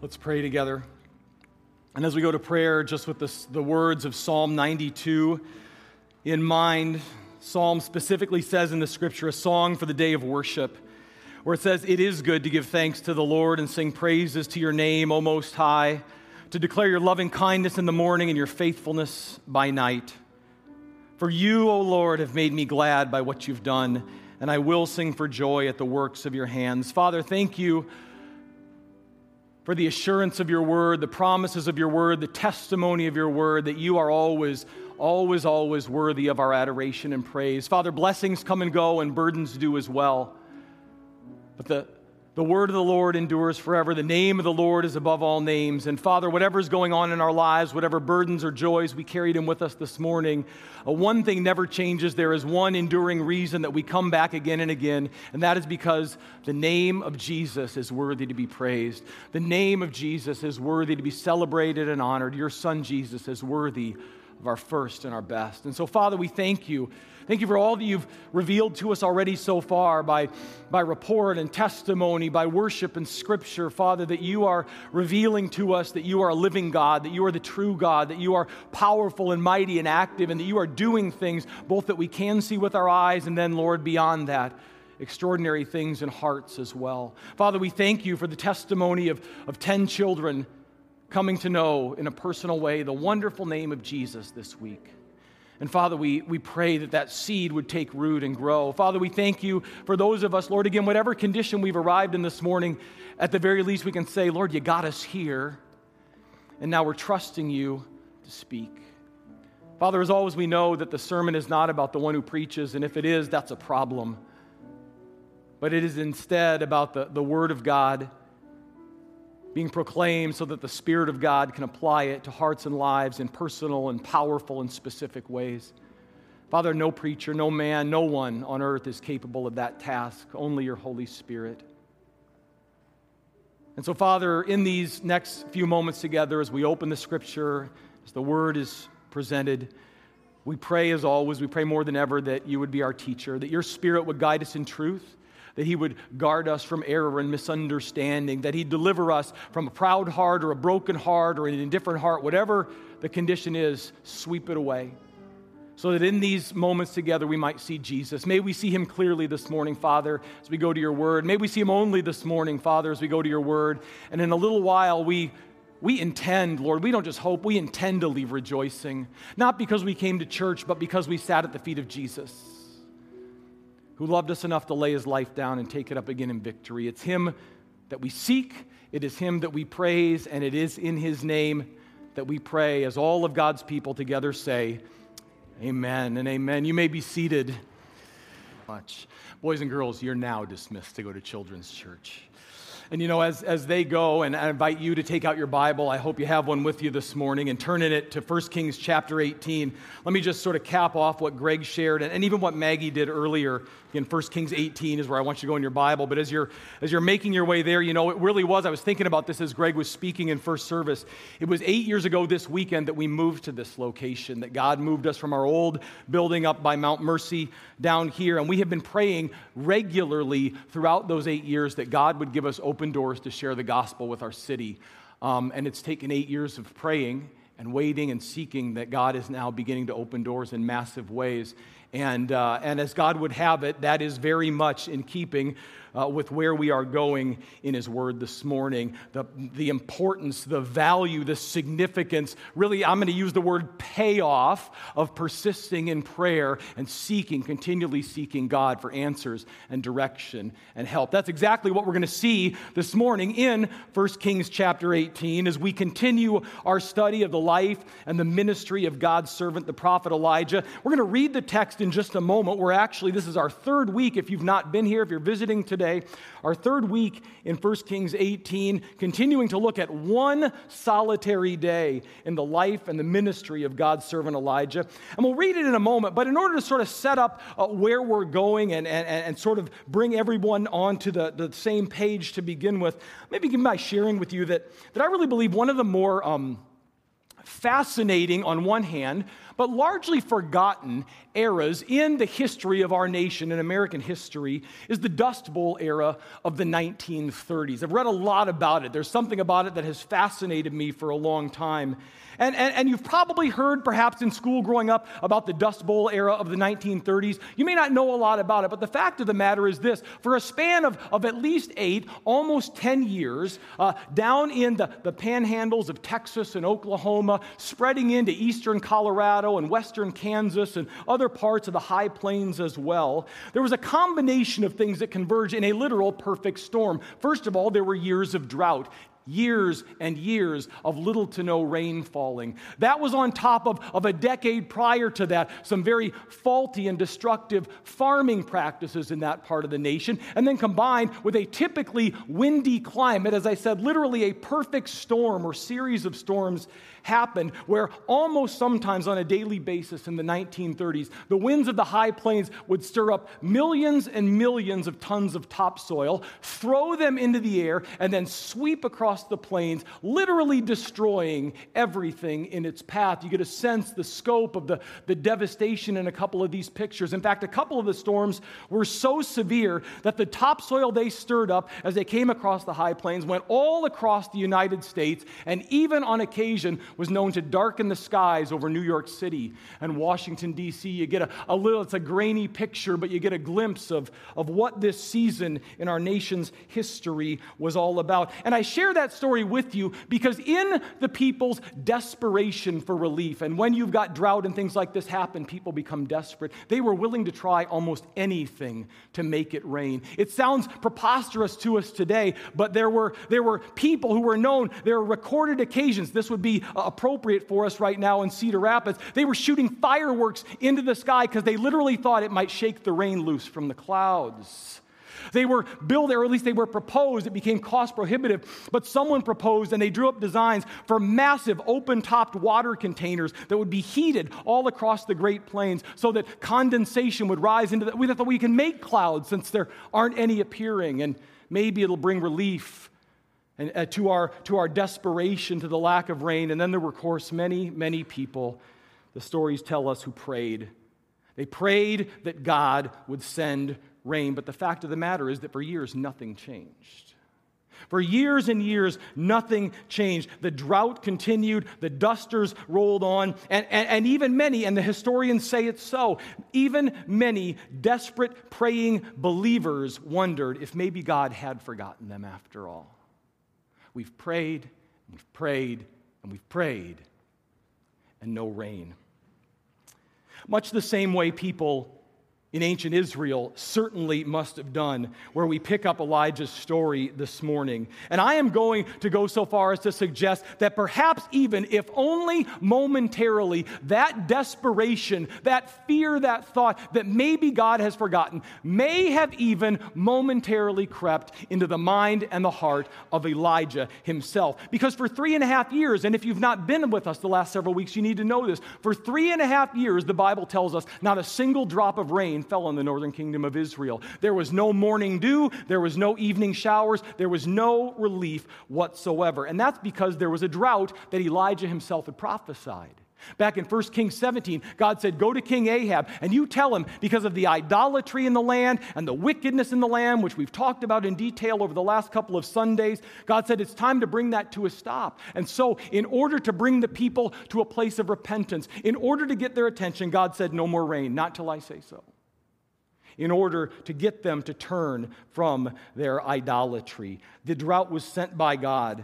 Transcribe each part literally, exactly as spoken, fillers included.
Let's pray together. And as we go to prayer, just with this, the words of Psalm ninety-two in mind, Psalm specifically says in the scripture, a song for the day of worship, where it says, "It is good to give thanks to the Lord and sing praises to your name, O Most High, to declare your loving kindness in the morning and your faithfulness by night. For you, O Lord, have made me glad by what you've done, and I will sing for joy at the works of your hands." Father, thank you for the assurance of your word, the promises of your word, the testimony of your word, that you are always, always, always worthy of our adoration and praise. Father, blessings come and go, and burdens do as well. But the, the word of the Lord endures forever. The name of the Lord is above all names. And Father, whatever's going on in our lives, whatever burdens or joys we carried in with us this morning, uh, one thing never changes. There is one enduring reason that we come back again and again, and that is because the name of Jesus is worthy to be praised. The name of Jesus is worthy to be celebrated and honored. Your Son, Jesus, is worthy of our first and our best. And so, Father, we thank you. Thank you for all that you've revealed to us already so far by, by report and testimony, by worship and scripture, Father, that you are revealing to us that you are a living God, that you are the true God, that you are powerful and mighty and active, and that you are doing things both that we can see with our eyes and then, Lord, beyond that, extraordinary things in hearts as well. Father, we thank you for the testimony of, of ten children coming to know in a personal way the wonderful name of Jesus this week. And Father, we, we pray that that seed would take root and grow. Father, we thank you for those of us, Lord, again, whatever condition we've arrived in this morning, at the very least we can say, Lord, you got us here, and now we're trusting you to speak. Father, as always, we know that the sermon is not about the one who preaches, and if it is, that's a problem. But it is instead about the, the Word of God being proclaimed so that the Spirit of God can apply it to hearts and lives in personal and powerful and specific ways. Father, no preacher, no man, no one on earth is capable of that task, only your Holy Spirit. And so, Father, in these next few moments together, as we open the Scripture, as the Word is presented, we pray as always, we pray more than ever that you would be our teacher, that your Spirit would guide us in truth, that he would guard us from error and misunderstanding, that he'd deliver us from a proud heart or a broken heart or an indifferent heart, whatever the condition is, sweep it away. So that in these moments together we might see Jesus. May we see him clearly this morning, Father, as we go to your word. May we see him only this morning, Father, as we go to your word. And in a little while we we intend, Lord, we don't just hope, we intend to leave rejoicing. Not because we came to church, but because we sat at the feet of Jesus, who loved us enough to lay his life down and take it up again in victory. It's him that we seek, it is him that we praise, and it is in his name that we pray, as all of God's people together say, amen and amen. You may be seated. Much. Boys and girls, you're now dismissed to go to children's church. And you know, as, as they go, and I invite you to take out your Bible, I hope you have one with you this morning, and turn in it to First Kings chapter eighteen. Let me just sort of cap off what Greg shared, and, and even what Maggie did earlier. Again, First Kings eighteen is where I want you to go in your Bible. But as you're as you're making your way there, you know, it really was, I was thinking about this as Greg was speaking in first service. It was eight years ago this weekend that we moved to this location, that God moved us from our old building up by Mount Mercy down here, and we have been praying regularly throughout those eight years that God would give us open doors to share the gospel with our city. Um, and it's taken eight years of praying and waiting and seeking that God is now beginning to open doors in massive ways. And uh, and as God would have it, that is very much in keeping uh, with where we are going in his word this morning. The, the importance, the value, the significance, really I'm going to use the word payoff of persisting in prayer and seeking, continually seeking God for answers and direction and help. That's exactly what we're going to see this morning in First Kings chapter eighteen as we continue our study of the life and the ministry of God's servant, the prophet Elijah. We're going to read the text in just a moment. We're actually, this is our third week, if you've not been here, if you're visiting today, our third week in First Kings eighteen, continuing to look at one solitary day in the life and the ministry of God's servant Elijah. And we'll read it in a moment, but in order to sort of set up uh, where we're going and, and, and sort of bring everyone onto the, the same page to begin with, maybe begin by sharing with you that, that I really believe one of the more... Um, fascinating on one hand, but largely forgotten eras in the history of our nation and American history is the Dust Bowl era of the nineteen thirties. I've read a lot about it. There's something about it that has fascinated me for a long time. And, and, and you've probably heard, perhaps in school growing up, about the Dust Bowl era of the nineteen thirties. You may not know a lot about it, but the fact of the matter is this. For a span of, of at least eight, almost ten years, uh, down in the, the panhandles of Texas and Oklahoma, spreading into eastern Colorado and western Kansas and other parts of the high plains as well, there was a combination of things that converged in a literal perfect storm. First of all, there were years of drought. Years and years of little to no rain falling. That was on top of, of a decade prior to that, some very faulty and destructive farming practices in that part of the nation, and then combined with a typically windy climate, as I said, literally a perfect storm or series of storms happened where almost sometimes on a daily basis in the nineteen thirties, the winds of the high plains would stir up millions and millions of tons of topsoil, throw them into the air, and then sweep across the plains, literally destroying everything in its path. You get a sense, the scope of the, the devastation in a couple of these pictures. In fact, a couple of the storms were so severe that the topsoil they stirred up as they came across the high plains went all across the United States, and even on occasion was known to darken the skies over New York City and Washington, D C You get a, a little, it's a grainy picture, but you get a glimpse of, of what this season in our nation's history was all about. And I share that story with you because in the people's desperation for relief, and when you've got drought and things like this happen, people become desperate. They were willing to try almost anything to make it rain. It sounds preposterous to us today, but there were, there were people who were known, there were recorded occasions, this would be appropriate for us right now in Cedar Rapids. They were shooting fireworks into the sky because they literally thought it might shake the rain loose from the clouds. They were built, or at least they were proposed. It became cost prohibitive, but someone proposed and they drew up designs for massive open-topped water containers that would be heated all across the Great Plains so that condensation would rise into the, we thought we can make clouds since there aren't any appearing, and maybe it'll bring relief and uh, to our to our desperation, to the lack of rain. And then there were, of course, many, many people, the stories tell us, who prayed. They prayed that God would send rain. But the fact of the matter is that for years, nothing changed. For years and years, nothing changed. The drought continued, the dusters rolled on, and, and, and even many, and the historians say it's so, even many desperate praying believers wondered if maybe God had forgotten them after all. We've prayed, and we've prayed, and we've prayed, and no rain. Much the same way people in ancient Israel certainly must have done, where we pick up Elijah's story this morning. And I am going to go so far as to suggest that perhaps even, if only momentarily, that desperation, that fear, that thought that maybe God has forgotten, may have even momentarily crept into the mind and the heart of Elijah himself. Because for three and a half years, and if you've not been with us the last several weeks, you need to know this, for three and a half years, the Bible tells us, not a single drop of rain fell on the northern kingdom of Israel. There was no morning dew, there was no evening showers, there was no relief whatsoever. And that's because there was a drought that Elijah himself had prophesied. Back in First Kings seventeen, God said, go to King Ahab and you tell him, because of the idolatry in the land and the wickedness in the land, which we've talked about in detail over the last couple of Sundays, God said it's time to bring that to a stop. And so in order to bring the people to a place of repentance, in order to get their attention, God said, no more rain, not till I say so, in order to get them to turn from their idolatry. The drought was sent by God.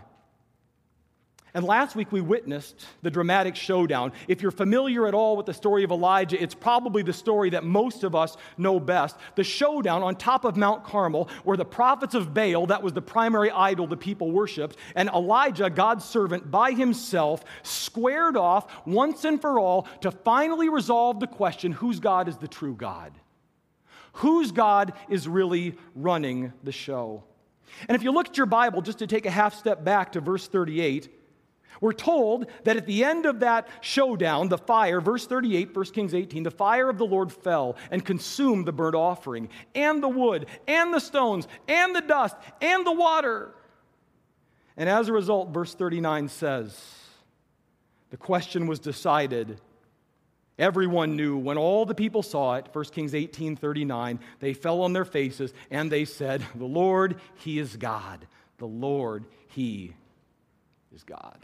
And last week we witnessed the dramatic showdown. If you're familiar at all with the story of Elijah, it's probably the story that most of us know best. The showdown on top of Mount Carmel, where the prophets of Baal, that was the primary idol the people worshipped, and Elijah, God's servant, by himself, squared off once and for all to finally resolve the question, whose God is the true God? Whose God is really running the show? And if you look at your Bible, just to take a half step back to verse thirty-eight, we're told that at the end of that showdown, the fire, verse thirty-eight, First Kings eighteen, the fire of the Lord fell and consumed the burnt offering, and the wood, and the stones, and the dust, and the water. And as a result, verse thirty-nine says, The question was decided. Everyone knew. When all the people saw it, First Kings eighteen thirty-nine, they fell on their faces and they said, "The Lord, He is God. The Lord, He is God."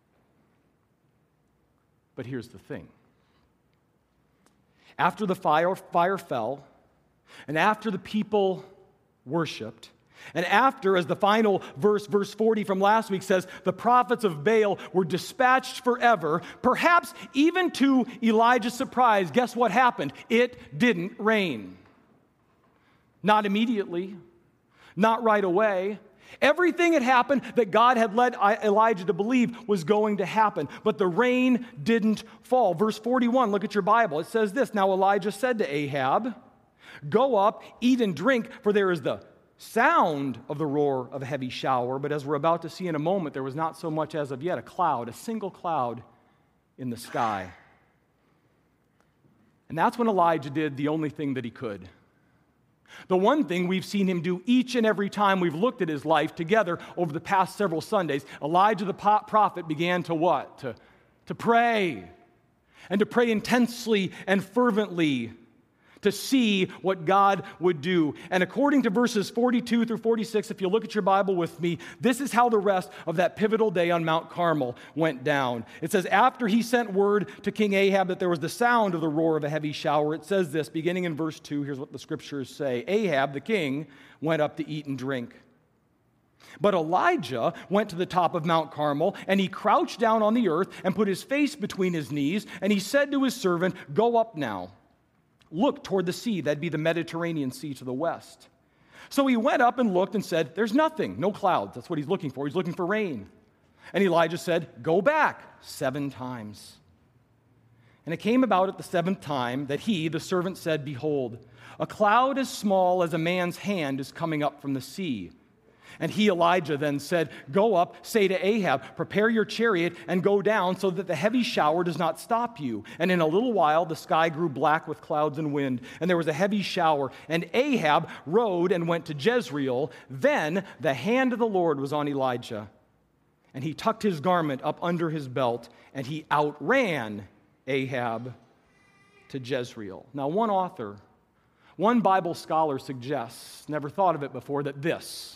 But here's the thing. After the fire, fire fell, and after the people worshiped, and after, as the final verse, verse forty from last week says, the prophets of Baal were dispatched forever, perhaps even to Elijah's surprise, guess what happened? It didn't rain. Not immediately, not right away. Everything had happened that God had led Elijah to believe was going to happen, but the rain didn't fall. Verse forty-one, look at your Bible. It says this, "Now Elijah said to Ahab, 'Go up, eat and drink, for there is the sound of the roar of a heavy shower.' But as we're about to see in a moment, there was not so much as of yet a cloud, a single cloud in the sky." And that's when Elijah did the only thing that he could. The one thing we've seen him do each and every time we've looked at his life together over the past several Sundays. Elijah the prophet began to what? To, to pray. And to pray intensely and fervently to see what God would do. And according to verses forty-two through forty-six, if you look at your Bible with me, this is how the rest of that pivotal day on Mount Carmel went down. It says, after he sent word to King Ahab that there was the sound of the roar of a heavy shower, it says this, beginning in verse two, here's what the scriptures say. Ahab, the king, went up to eat and drink. But Elijah went to the top of Mount Carmel, and he crouched down on the earth and put his face between his knees, and he said to his servant, "Go up now. Look toward the sea," that'd be the Mediterranean Sea to the west. So he went up and looked and said, "There's nothing, no clouds." That's what he's looking for. He's looking for rain. And Elijah said, "Go back seven times." And it came about at the seventh time that he, the servant, said, "Behold, a cloud as small as a man's hand is coming up from the sea." And he, Elijah, then said, "Go up, say to Ahab, prepare your chariot and go down so that the heavy shower does not stop you." And in a little while the sky grew black with clouds and wind, and there was a heavy shower. And Ahab rode and went to Jezreel. Then the hand of the Lord was on Elijah, and he tucked his garment up under his belt, and he outran Ahab to Jezreel. Now, one author, one Bible scholar suggests, never thought of it before, that this,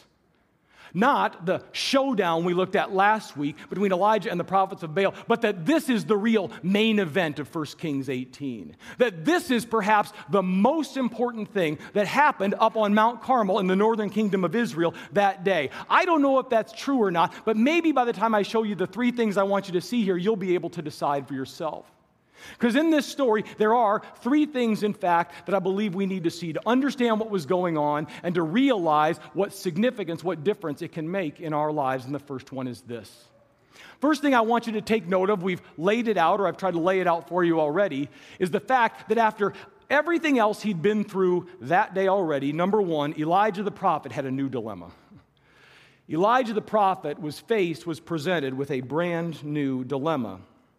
not the showdown we looked at last week between Elijah and the prophets of Baal, but that this is the real main event of First Kings eighteen. That this is perhaps the most important thing that happened up on Mount Carmel in the northern kingdom of Israel that day. I don't know if that's true or not, but maybe by the time I show you the three things I want you to see here, you'll be able to decide for yourself. Because in this story, there are three things, in fact, that I believe we need to see to understand what was going on and to realize what significance, what difference it can make in our lives. And the first one is this. First thing I want you to take note of, we've laid it out, or I've tried to lay it out for you already, is the fact that after everything else he'd been through that day already, number one, Elijah the prophet had a new dilemma. Elijah the prophet was faced, was presented with a brand new dilemma.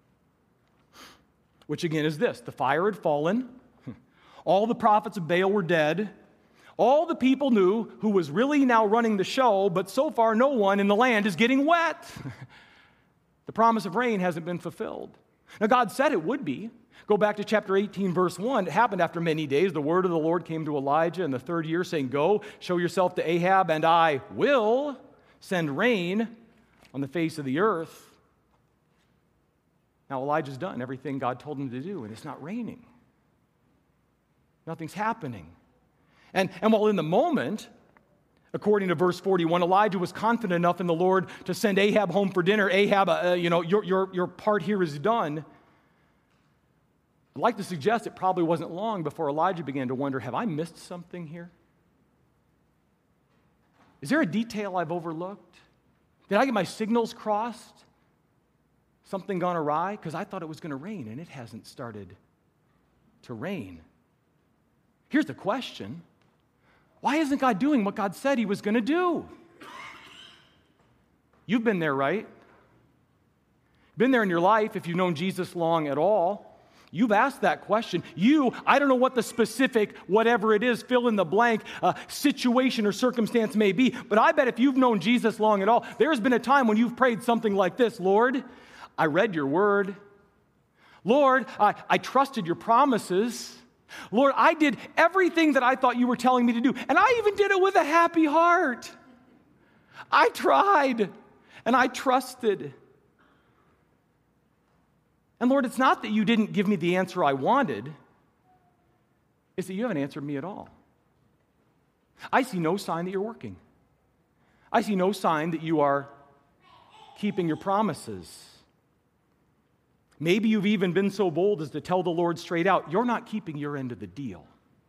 Which again is this. The fire had fallen. All the prophets of Baal were dead. All the people knew who was really now running the show, but so far no one in the land is getting wet. The promise of rain hasn't been fulfilled. Now God said it would be. Go back to chapter eighteen, verse one. It happened after many days. The word of the Lord came to Elijah in the third year, saying, "Go, show yourself to Ahab, and I will send rain on the face of the earth." Now, Elijah's done everything God told him to do, and it's not raining. Nothing's happening. And, and while in the moment, according to verse forty-one, Elijah was confident enough in the Lord to send Ahab home for dinner. Ahab, uh, you know, your, your, your part here is done. I'd like to suggest it probably wasn't long before Elijah began to wonder, have I missed something here? Is there a detail I've overlooked? Did I get my signals crossed? Something gone awry? Because I thought it was going to rain, and it hasn't started to rain. Here's the question. Why isn't God doing what God said he was going to do? You've been there, right? Been there in your life if you've known Jesus long at all. You've asked that question. You, I don't know what the specific, whatever it is, fill in the blank, uh, situation or circumstance may be, but I bet if you've known Jesus long at all, there's been a time when you've prayed something like this, Lord, I read your word. Lord, I, I trusted your promises. Lord, I did everything that I thought you were telling me to do, and I even did it with a happy heart. I tried, and I trusted. And Lord, it's not that you didn't give me the answer I wanted. It's that you haven't answered me at all. I see no sign that you're working. I see no sign that you are keeping your promises. Maybe you've even been so bold as to tell the Lord straight out, you're not keeping your end of the deal.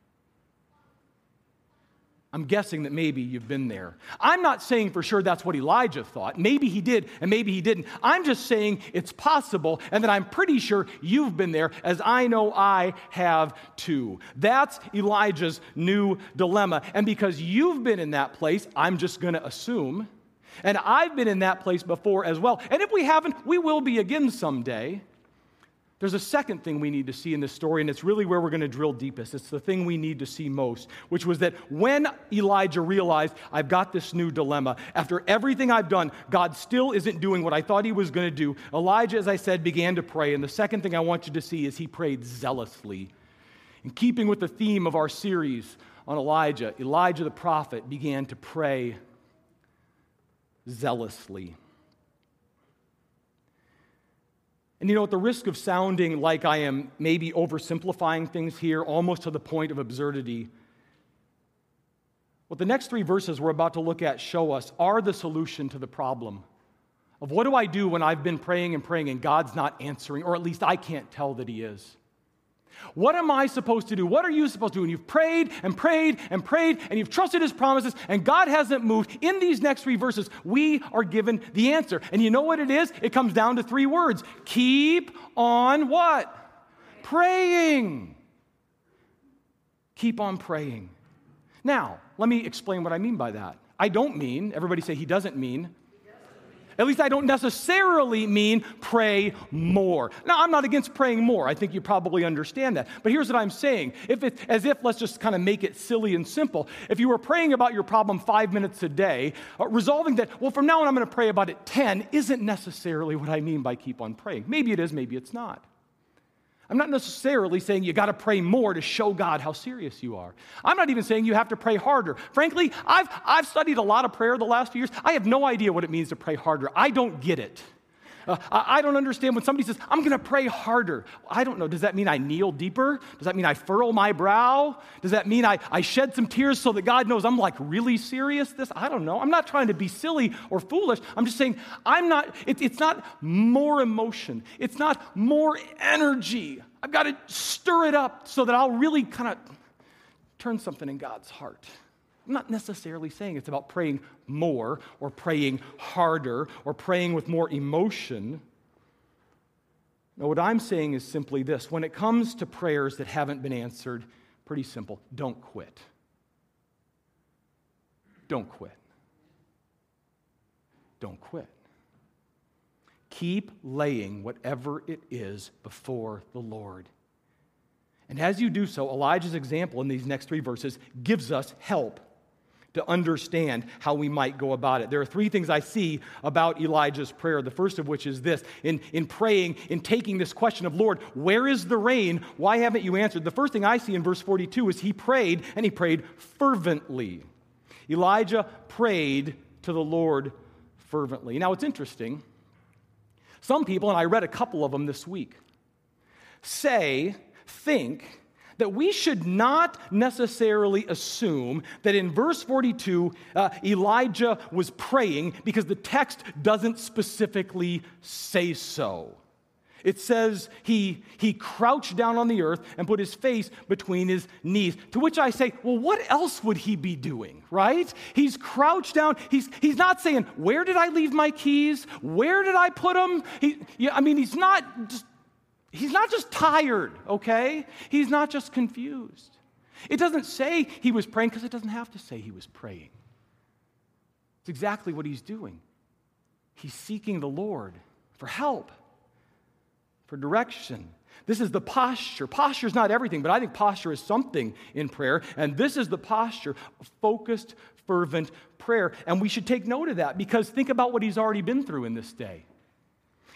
I'm guessing that maybe you've been there. I'm not saying for sure that's what Elijah thought. Maybe he did, and maybe he didn't. I'm just saying it's possible, and that I'm pretty sure you've been there, as I know I have too. That's Elijah's new dilemma. And because you've been in that place, I'm just going to assume, and I've been in that place before as well. And if we haven't, we will be again someday. There's a second thing we need to see in this story, and it's really where we're going to drill deepest. It's the thing we need to see most, which was that when Elijah realized, I've got this new dilemma, after everything I've done, God still isn't doing what I thought he was going to do. Elijah, as I said, began to pray, and the second thing I want you to see is he prayed zealously. In keeping with the theme of our series on Elijah, Elijah the prophet began to pray zealously. And you know, at the risk of sounding like I am maybe oversimplifying things here, almost to the point of absurdity, what the next three verses we're about to look at show us are the solution to the problem of what do I do when I've been praying and praying and God's not answering, or at least I can't tell that he is. What am I supposed to do? What are you supposed to do? And you've prayed and prayed and prayed and you've trusted his promises and God hasn't moved. In these next three verses, we are given the answer. And you know what it is? It comes down to three words. Keep on what? Praying. Keep on praying. Now, let me explain what I mean by that. I don't mean, everybody say he doesn't mean, at least I don't necessarily mean pray more. Now, I'm not against praying more. I think you probably understand that. But here's what I'm saying. If it's as if, let's just kind of make it silly and simple. If you were praying about your problem five minutes a day, uh, resolving that, well, from now on I'm going to pray about it ten, isn't necessarily what I mean by keep on praying. Maybe it is, maybe it's not. I'm not necessarily saying you got to pray more to show God how serious you are. I'm not even saying you have to pray harder. Frankly, I've, I've studied a lot of prayer the last few years. I have no idea what it means to pray harder. I don't get it. Uh, I, I don't understand when somebody says, I'm going to pray harder. I don't know. Does that mean I kneel deeper? Does that mean I furrow my brow? Does that mean I, I shed some tears so that God knows I'm like really serious? This, I don't know. I'm not trying to be silly or foolish. I'm just saying I'm not, it, it's not more emotion. It's not more energy. I've got to stir it up so that I'll really kind of turn something in God's heart. I'm not necessarily saying it's about praying more or praying harder or praying with more emotion. No, what I'm saying is simply this. When it comes to prayers that haven't been answered, pretty simple, don't quit. Don't quit. Don't quit. Keep laying whatever it is before the Lord. And as you do so, Elijah's example in these next three verses gives us help to understand how we might go about it. There are three things I see about Elijah's prayer, the first of which is this. In, in praying, in taking this question of, Lord, where is the rain? Why haven't you answered? The first thing I see in verse forty-two is he prayed, and he prayed fervently. Elijah prayed to the Lord fervently. Now, it's interesting. Some people, and I read a couple of them this week, say, think, that we should not necessarily assume that in verse forty-two, uh, Elijah was praying because the text doesn't specifically say so. It says he, he crouched down on the earth and put his face between his knees, to which I say, well, what else would he be doing, right? He's crouched down. He's, he's not saying, where did I leave my keys? Where did I put them? He, yeah, I mean, he's not just... He's not just tired, okay? He's not just confused. It doesn't say he was praying because it doesn't have to say he was praying. It's exactly what he's doing. He's seeking the Lord for help, for direction. This is the posture. Posture is not everything, but I think posture is something in prayer, and this is the posture of focused, fervent prayer. And we should take note of that because think about what he's already been through in this day.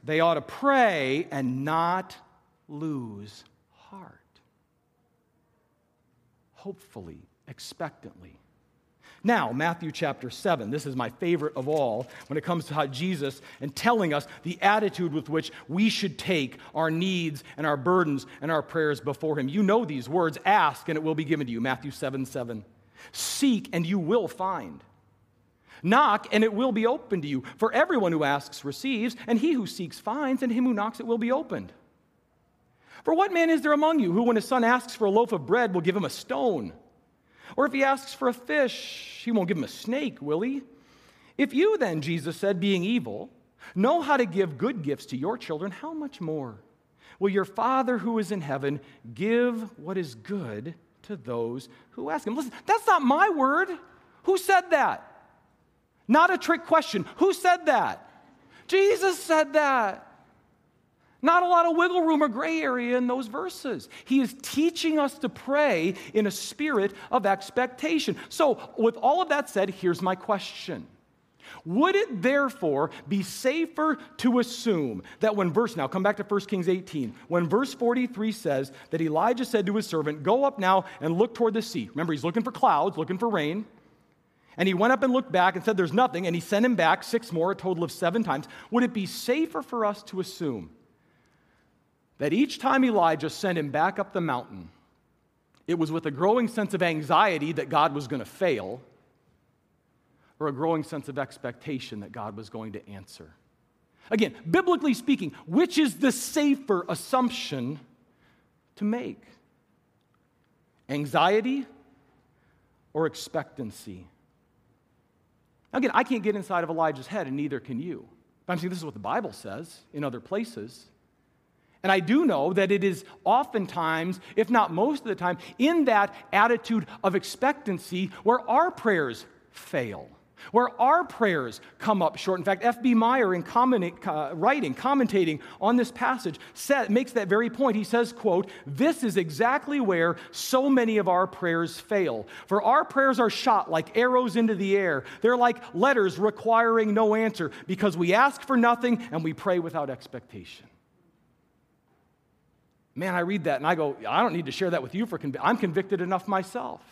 they ought to pray and not lose heart. Hopefully, expectantly. Now, Matthew chapter seven, this is my favorite of all when it comes to how Jesus and telling us the attitude with which we should take our needs and our burdens and our prayers before him. You know these words, ask and it will be given to you, Matthew seven seven. Seek and you will find. Knock and it will be opened to you. For everyone who asks receives, and he who seeks finds, and him who knocks it will be opened. For what man is there among you who when his son asks for a loaf of bread will give him a stone? Or if he asks for a fish, he won't give him a snake, will he? If you then, Jesus said, being evil, know how to give good gifts to your children, how much more will your Father who is in heaven give what is good to those who ask him? Listen, that's not my word. Who said that? Not a trick question. Who said that? Jesus said that. Not a lot of wiggle room or gray area in those verses. He is teaching us to pray in a spirit of expectation. So, with all of that said, here's my question. Would it therefore be safer to assume that when verse, now come back to First Kings eighteen, when verse forty-three says that Elijah said to his servant, go up now and look toward the sea. Remember, he's looking for clouds, looking for rain. And he went up and looked back and said there's nothing, and he sent him back six more, a total of seven times. Would it be safer for us to assume that each time Elijah sent him back up the mountain, it was with a growing sense of anxiety that God was going to fail, or a growing sense of expectation that God was going to answer? Again, biblically speaking, which is the safer assumption to make? Anxiety or expectancy? Again, I can't get inside of Elijah's head, and neither can you. But I'm saying this is what the Bible says in other places. And I do know that it is oftentimes, if not most of the time, in that attitude of expectancy where our prayers fail, where our prayers come up short. In fact, F B Meyer, in comment, uh, writing, commentating on this passage, said, makes that very point. He says, quote, this is exactly where so many of our prayers fail. For our prayers are shot like arrows into the air. They're like letters requiring no answer because we ask for nothing and we pray without expectation. Man, I read that and I go, I don't need to share that with you for conv- I'm convicted enough myself.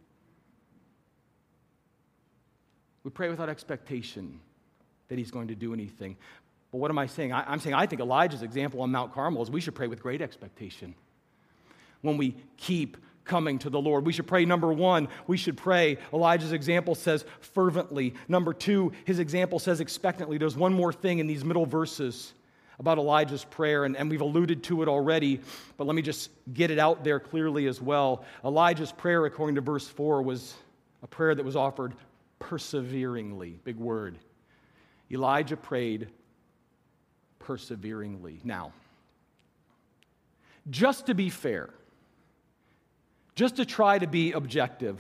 We pray without expectation that he's going to do anything. But what am I saying? I, I'm saying I think Elijah's example on Mount Carmel is we should pray with great expectation. When we keep coming to the Lord, we should pray, number one, we should pray, Elijah's example says fervently. Number two, his example says expectantly. There's one more thing in these middle verses about Elijah's prayer, and, and we've alluded to it already, but let me just get it out there clearly as well. Elijah's prayer, according to verse four, was a prayer that was offered perseveringly. Big word. Elijah prayed perseveringly. Now, just to be fair, just to try to be objective,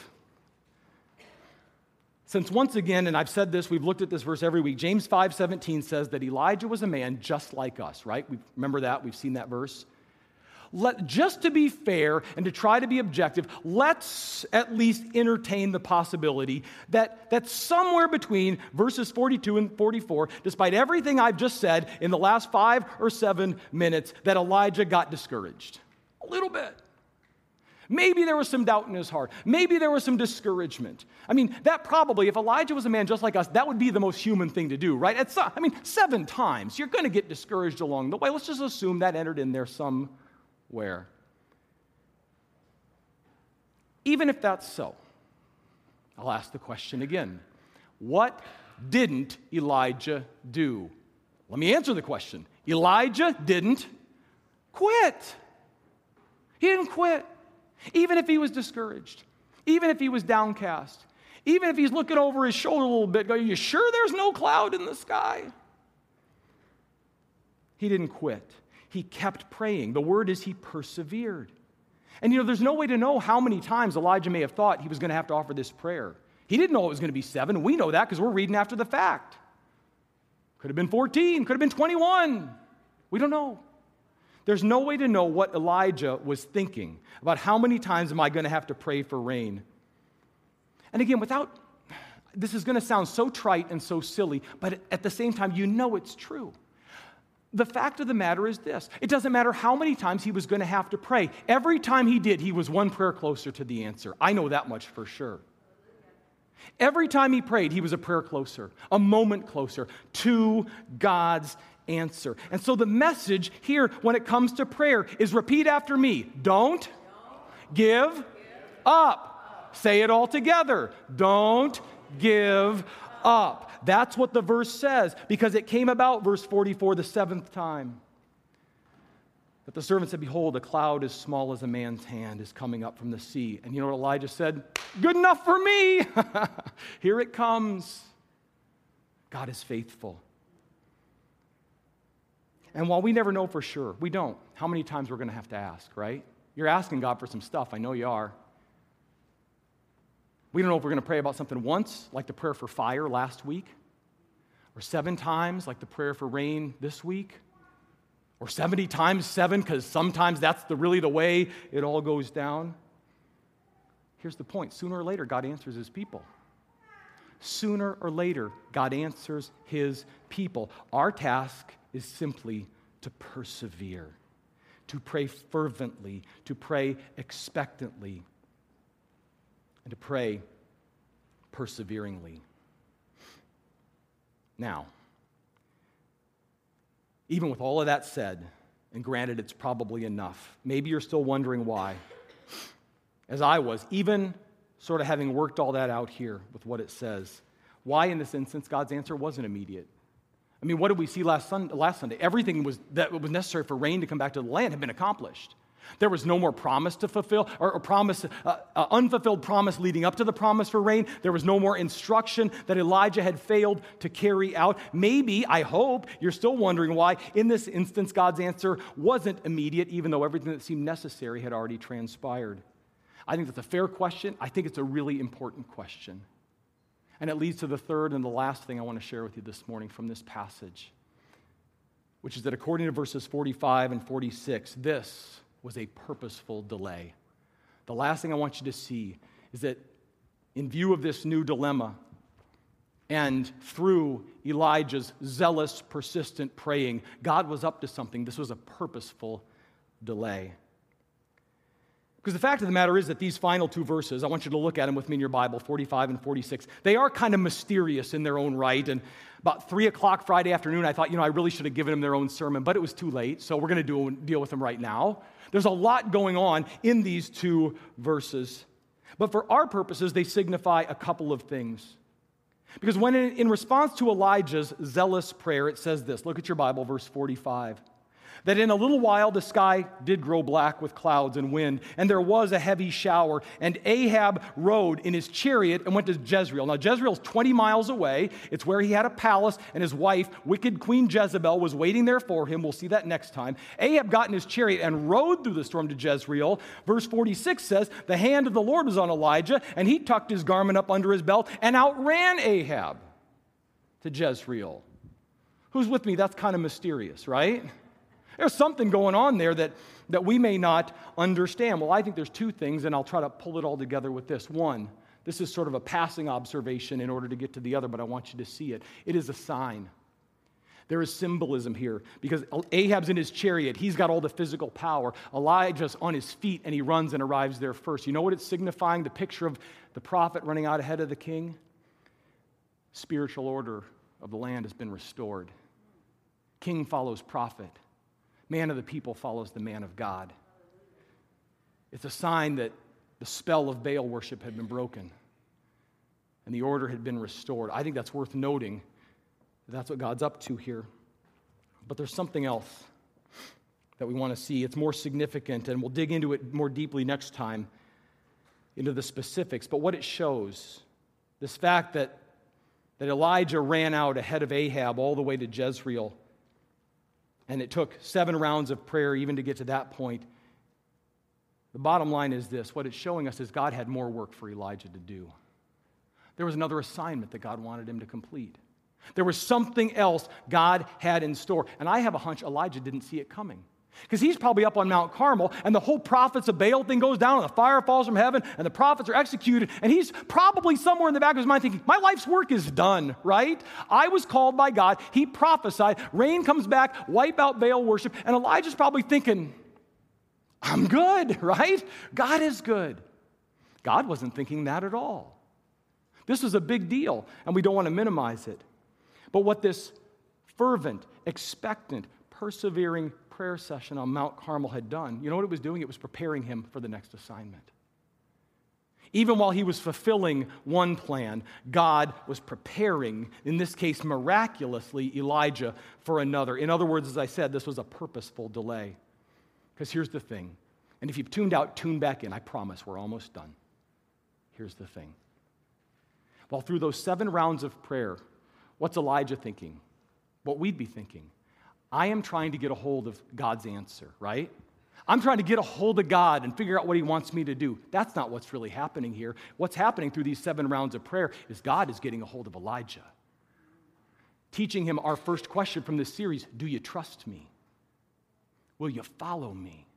since once again, and I've said this, we've looked at this verse every week, James five seventeen says that Elijah was a man just like us, right? We remember that, we've seen that verse. Let, just to be fair and to try to be objective, let's at least entertain the possibility that, that somewhere between verses forty-two and forty-four, despite everything I've just said in the last five or seven minutes, that Elijah got discouraged. A little bit. Maybe there was some doubt in his heart. Maybe there was some discouragement. I mean, that probably, if Elijah was a man just like us, that would be the most human thing to do, right? It's, I mean, seven times. You're going to get discouraged along the way. Let's just assume that entered in there somewhere. Even if that's so, I'll ask the question again. What didn't Elijah do? Let me answer the question. Elijah didn't quit. He didn't quit. Even if he was discouraged, even if he was downcast, even if he's looking over his shoulder a little bit, going, you sure there's no cloud in the sky? He didn't quit. He kept praying. The word is he persevered. And you know, there's no way to know how many times Elijah may have thought he was going to have to offer this prayer. He didn't know it was going to be seven. We know that because we're reading after the fact. Could have been fourteen, could have been twenty-one. We don't know. There's no way to know what Elijah was thinking about how many times am I going to have to pray for rain. And again, without, this is going to sound so trite and so silly, but at the same time, you know it's true. the fact of the matter is this. It doesn't matter how many times he was going to have to pray. Every time he did, he was one prayer closer to the answer. I know that much for sure. Every time he prayed, he was a prayer closer, a moment closer to God's answer. And so the message here when it comes to prayer is repeat after me. Don't give up. Say it all together. Don't give up. That's what the verse says, because it came about, verse forty-four, the seventh time. But the servant said, behold, a cloud as small as a man's hand is coming up from the sea. And you know what Elijah said? Good enough for me. Here it comes. God is faithful. And while we never know for sure, we don't, how many times we're going to have to ask, right? You're asking God for some stuff. I know you are. We don't know if we're going to pray about something once, like the prayer for fire last week, or seven times, like the prayer for rain this week, or seventy times seven, because sometimes that's the, really the way it all goes down. Here's the point. Sooner or later, God answers his people. Sooner or later, God answers his people. Our task is simply to persevere, to pray fervently, to pray expectantly, and to pray perseveringly. Now, even with all of that said, and granted it's probably enough, maybe you're still wondering why. As I was, even sort of having worked all that out here with what it says, why in this instance God's answer wasn't immediate. I mean, what did we see last Sunday? Last Sunday? Everything was that was necessary for rain to come back to the land had been accomplished. There was no more promise to fulfill, or, or promise, uh, uh, unfulfilled promise leading up to the promise for rain. There was no more instruction that Elijah had failed to carry out. Maybe, I hope, you're still wondering why, in this instance, God's answer wasn't immediate, even though everything that seemed necessary had already transpired. I think that's a fair question. I think it's a really important question. And it leads to the third and the last thing I want to share with you this morning from this passage, which is that according to verses forty-five and forty-six, this was a purposeful delay. The last thing I want you to see is that in view of this new dilemma and through Elijah's zealous, persistent praying, God was up to something. This was a purposeful delay. Because the fact of the matter is that these final two verses, I want you to look at them with me in your Bible, forty-five and forty-six, they are kind of mysterious in their own right. And about three o'clock Friday afternoon, I thought, you know, I really should have given them their own sermon, but it was too late, so we're going to do, deal with them right now. There's a lot going on in these two verses. But for our purposes, they signify a couple of things. Because when in, in response to Elijah's zealous prayer, it says this. Look at your Bible, verse forty-five. That in a little while the sky did grow black with clouds and wind, and there was a heavy shower, and Ahab rode in his chariot and went to Jezreel. Now, Jezreel's twenty miles away. It's where he had a palace, and his wife, wicked Queen Jezebel, was waiting there for him. We'll see that next time. Ahab got in his chariot and rode through the storm to Jezreel. Verse forty-six says, the hand of the Lord was on Elijah, and he tucked his garment up under his belt and outran Ahab to Jezreel. Who's with me? That's kind of mysterious, right? There's something going on there that, that we may not understand. Well, I think there's two things, and I'll try to pull it all together with this. One, this is sort of a passing observation in order to get to the other, but I want you to see it. It is a sign. There is symbolism here, because Ahab's in his chariot. He's got all the physical power. Elijah's on his feet, and he runs and arrives there first. You know what it's signifying? The picture of the prophet running out ahead of the king? Spiritual order of the land has been restored. King follows prophet. Man of the people follows the man of God. It's a sign that the spell of Baal worship had been broken and the order had been restored. I think that's worth noting. That's what God's up to here. But there's something else that we want to see. It's more significant, and we'll dig into it more deeply next time, into the specifics. But what it shows, this fact that, that Elijah ran out ahead of Ahab all the way to Jezreel, and it took seven rounds of prayer even to get to that point. The bottom line is this. What it's showing us is God had more work for Elijah to do. There was another assignment that God wanted him to complete. There was something else God had in store. And I have a hunch Elijah didn't see it coming. Because he's probably up on Mount Carmel, and the whole prophets of Baal thing goes down, and the fire falls from heaven, and the prophets are executed, and he's probably somewhere in the back of his mind thinking, my life's work is done, right? I was called by God. He prophesied. Rain comes back, wipe out Baal worship, and Elijah's probably thinking, I'm good, right? God is good. God wasn't thinking that at all. This was a big deal, and we don't want to minimize it. But what this fervent, expectant, persevering prayer session on Mount Carmel had done, you know what it was doing? It was preparing him for the next assignment. Even while he was fulfilling one plan, God was preparing, in this case miraculously, Elijah for another. In other words, as I said, this was a purposeful delay. Because here's the thing, and if you've tuned out, tune back in. I promise we're almost done. Here's the thing. While through those seven rounds of prayer, what's Elijah thinking? What we'd be thinking. I am trying to get a hold of God's answer, right? I'm trying to get a hold of God and figure out what he wants me to do. That's not what's really happening here. What's happening through these seven rounds of prayer is God is getting a hold of Elijah, teaching him our first question from this series, do you trust me? Will you follow me?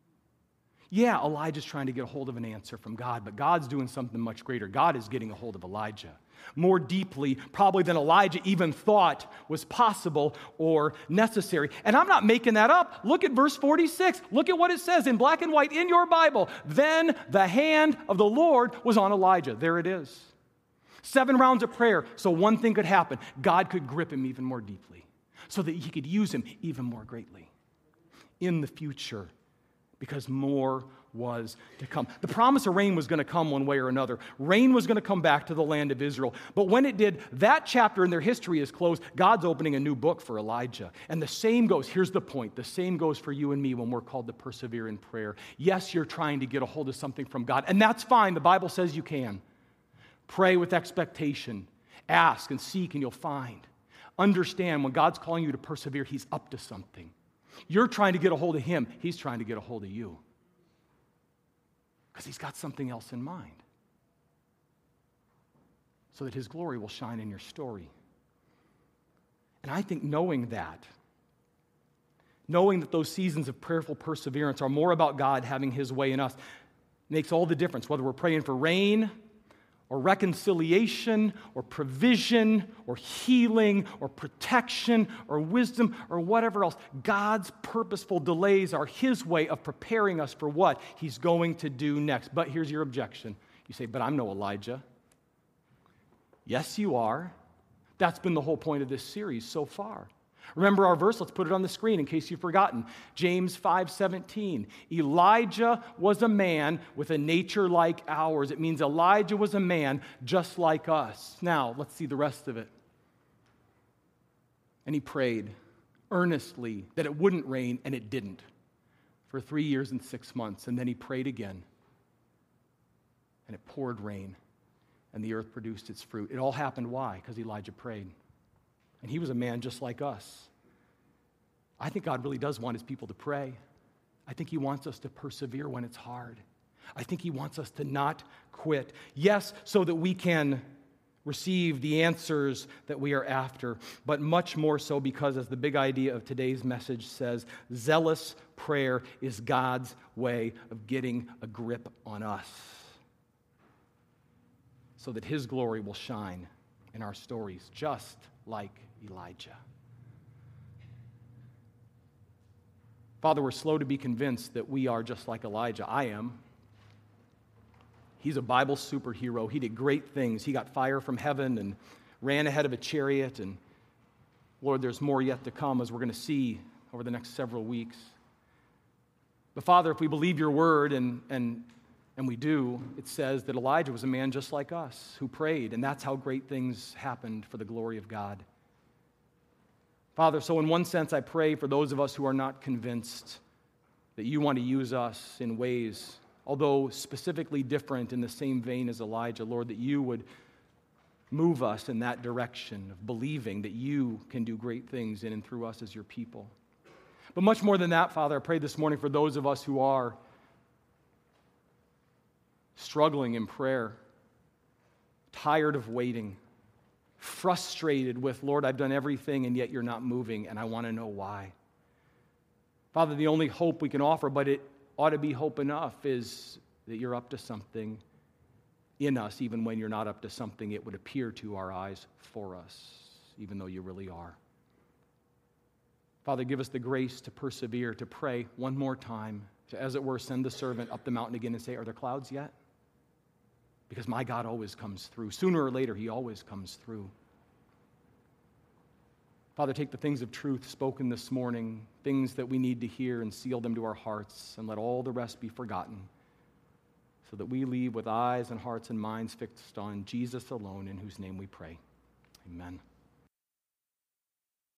Yeah, Elijah's trying to get a hold of an answer from God, but God's doing something much greater. God is getting a hold of Elijah more deeply, probably than Elijah even thought was possible or necessary. And I'm not making that up. Look at verse forty-six. Look at what it says in black and white in your Bible. Then the hand of the Lord was on Elijah. There it is. Seven rounds of prayer, so one thing could happen. God could grip him even more deeply so that he could use him even more greatly in the future, because more was to come. The promise of rain was going to come one way or another. Rain was going to come back to the land of Israel. But when it did, that chapter in their history is closed. God's opening a new book for Elijah. And the same goes, here's the point, the same goes for you and me when we're called to persevere in prayer. Yes, you're trying to get a hold of something from God, and that's fine. The Bible says you can. Pray with expectation. Ask and seek and you'll find. Understand when God's calling you to persevere, he's up to something. You're trying to get a hold of him. He's trying to get a hold of you. Because he's got something else in mind. So that his glory will shine in your story. And I think knowing that, knowing that those seasons of prayerful perseverance are more about God having his way in us, makes all the difference, whether we're praying for rain, or reconciliation, or provision, or healing, or protection, or wisdom, or whatever else. God's purposeful delays are his way of preparing us for what he's going to do next. But here's your objection. You say, but I'm no Elijah. Yes, you are. That's been the whole point of this series so far. Remember our verse? Let's put it on the screen in case you've forgotten. James five seventeen. Elijah was a man with a nature like ours. It means Elijah was a man just like us. Now, let's see the rest of it. And he prayed earnestly that it wouldn't rain, and it didn't for three years and six months. And then he prayed again, and it poured rain, and the earth produced its fruit. It all happened, why? Because Elijah prayed. And he was a man just like us. I think God really does want his people to pray. I think he wants us to persevere when it's hard. I think he wants us to not quit. Yes, so that we can receive the answers that we are after, but much more so because, as the big idea of today's message says, zealous prayer is God's way of getting a grip on us so that his glory will shine in our stories, just like Elijah. Father, we're slow to be convinced that we are just like Elijah. I am. He's a Bible superhero. He did great things. He got fire from heaven and ran ahead of a chariot. And Lord, there's more yet to come, as we're going to see over the next several weeks. But Father, if we believe your word, and, and, and we do, it says that Elijah was a man just like us who prayed, and that's how great things happened for the glory of God. Father, so in one sense, I pray for those of us who are not convinced that you want to use us in ways, although specifically different in the same vein as Elijah, Lord, that you would move us in that direction of believing that you can do great things in and through us as your people. But much more than that, Father, I pray this morning for those of us who are struggling in prayer, tired of waiting, frustrated with, Lord, I've done everything and yet you're not moving, and I want to know why. Father, the only hope we can offer, but it ought to be hope enough, is that you're up to something in us, even when you're not up to something it would appear to our eyes for us, even though you really are. Father, give us the grace to persevere, to pray one more time, to, as it were, send the servant up the mountain again and say, are there clouds yet? Because my God always comes through. Sooner or later, he always comes through. Father, take the things of truth spoken this morning, things that we need to hear, and seal them to our hearts, and let all the rest be forgotten, so that we leave with eyes and hearts and minds fixed on Jesus alone, in whose name we pray. Amen.